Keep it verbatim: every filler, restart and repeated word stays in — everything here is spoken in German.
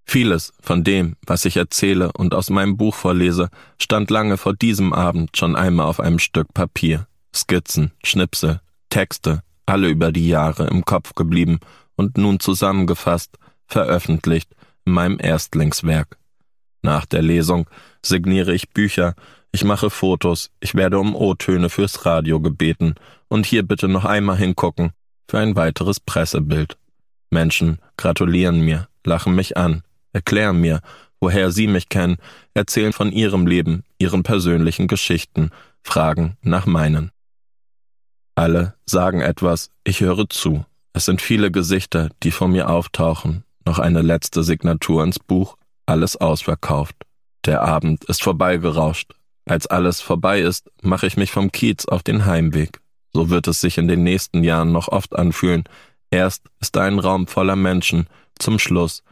Vieles von dem, was ich erzähle und aus meinem Buch vorlese, stand lange vor diesem Abend schon einmal auf einem Stück Papier. Skizzen, Schnipsel, Texte, alle über die Jahre im Kopf geblieben und nun zusammengefasst, veröffentlicht in meinem Erstlingswerk. Nach der Lesung signiere ich Bücher, ich mache Fotos, ich werde um O-Töne fürs Radio gebeten und hier bitte noch einmal hingucken für ein weiteres Pressebild. Menschen gratulieren mir, lachen mich an, erklären mir, woher sie mich kennen, erzählen von ihrem Leben, ihren persönlichen Geschichten, fragen nach meinen. Alle sagen etwas, ich höre zu. Es sind viele Gesichter, die vor mir auftauchen. Noch eine letzte Signatur ins Buch, alles ausverkauft. Der Abend ist vorbeigerauscht. Als alles vorbei ist, mache ich mich vom Kiez auf den Heimweg. So wird es sich in den nächsten Jahren noch oft anfühlen. Erst ist da ein Raum voller Menschen, zum Schluss